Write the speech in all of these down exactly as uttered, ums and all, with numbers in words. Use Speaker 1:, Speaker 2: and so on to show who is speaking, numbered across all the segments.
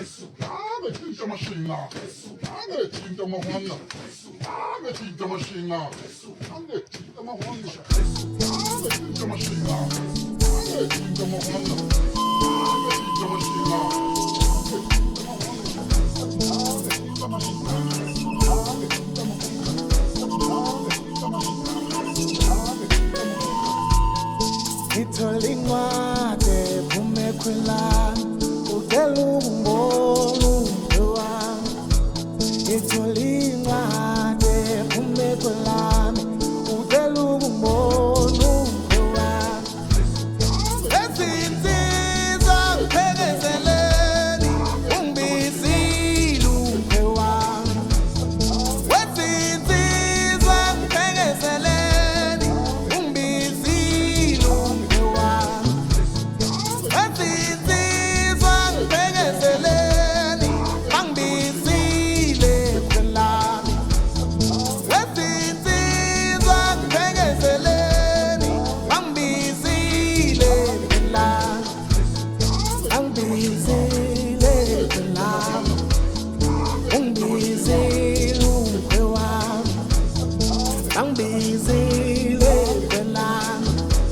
Speaker 1: Tinta maskina, ange tinta mahonna, ange tinta maskina, ange tinta mahonna, ange tinta maskina, ange tinta mahonna, ange tinta maskina, ange tinta maskina, ange tinta mahonna.
Speaker 2: Itolingwade bumekwelana ukelungumolu mpewana Itolingwade bumekwelana ukelungumolu mpewana Ezinsiza ngiphekezeleni ungibizile umpewana Ezinsiza ngiphekezeleni ungibizile umpewana Ezinsiza ngiphekezeleni angibizile khwelami Ezinsiza ngiphekezeleni angibizile khwelami Angibizile khwelami Ungibizile umkhwewami Angibizile khwelami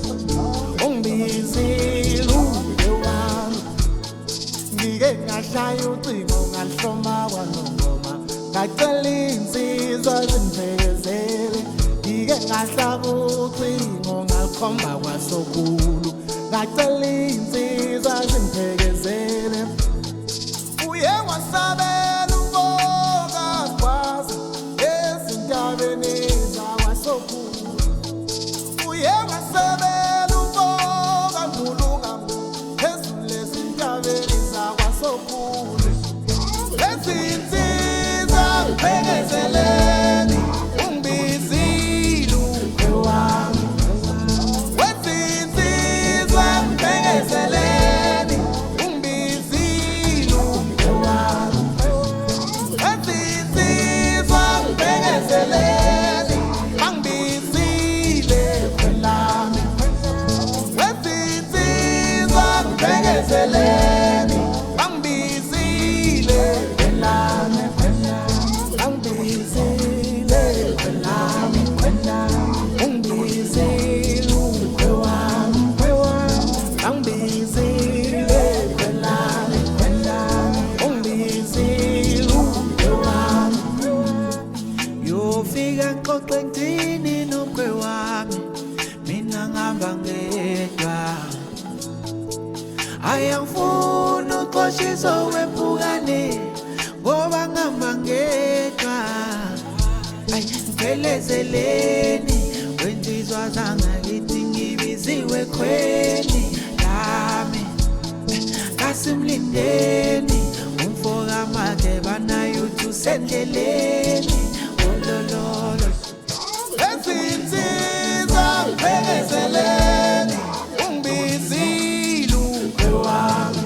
Speaker 2: Ungibizile umkhwewami Ngike ngashaya ucingo ngahloma kwanongoma Ngacela insizwa zingiphekezele Ngike ngahlaba ucingo ngalikhomba kwasokhulu Ngacela insizwa zingiphekezele Uye wasabela umoka kwazi ezintabeni zakwasokhulu Uye wasabela umoka nguluka phezulu ezintabeni zakwasokhulu Ezinsiza ngiphekezeleni ungibizile umkhwewami Ezinsiza ngiphekezeleni ungibizile umkhwewami Ezinsiza ngiphekezeleni angibizile khwelami Ezinsiza ngiphekezeleni angibizile khwelami Angibizile khwelami Ungibizile umkhwewami Angibizile khwelami Ungibizile umkhwewami Yofika xoxe ngithini nomkhwewami Mina ngihamba ngedwa Ayangifuna uqoshiso wempukane Ngoba ngihamba ngedwa Ay ngiphelezeleni Wensizwa zangakithi ngibiziwe khweni Lami kasimlindeni Umfoka makhe banayo usendleleni Olololo Ezinsiza ngiphekezeleni ungibizile umkhwewami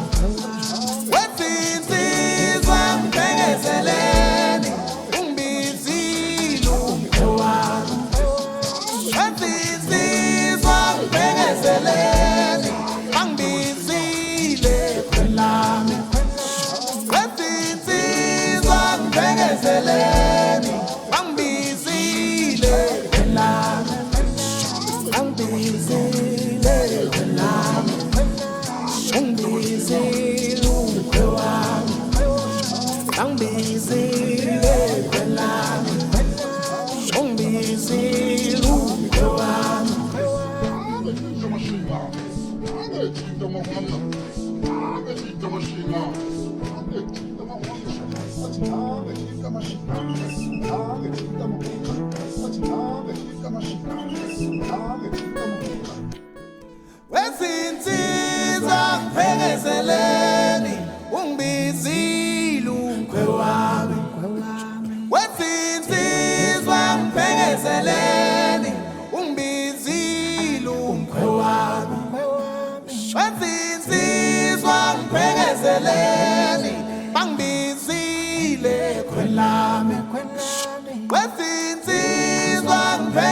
Speaker 2: Ezinsiza ngiphekezeleni ungibizile umkhwewami Ezinsiza ngiphekezeleni angibizile khwelami Ezinsiza ngiphekezeleni angibizile khwelami Angibizile khwelami Ungibizile umkhwewami Angibizile khwelami Ungibizile umkhwewami
Speaker 1: Ange tinta maskina, ange tinta mahonna, ange tinta maskina, ange tinta mahonna, ange tinta maskina, ange tinta mahonna, ange tinta maskina, ange tinta mahonna.
Speaker 2: Ezinsiza ngiphekezeleni ungibizile umkhwewami Ezinsizwa ngiphekezeleni ungibizile umkhwewami Ezinsizwa ngiphekezeleni bangibizile khwelami Ezinsizwa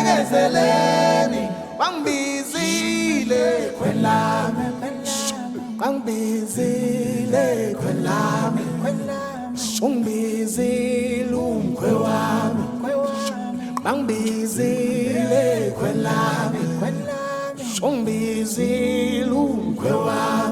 Speaker 2: ngiphekezeleni bangibizile khwelami Ngangibizile khwelami ungibizile umkhwe wami Ngangibizile khwelami ungibizile umkhwe wami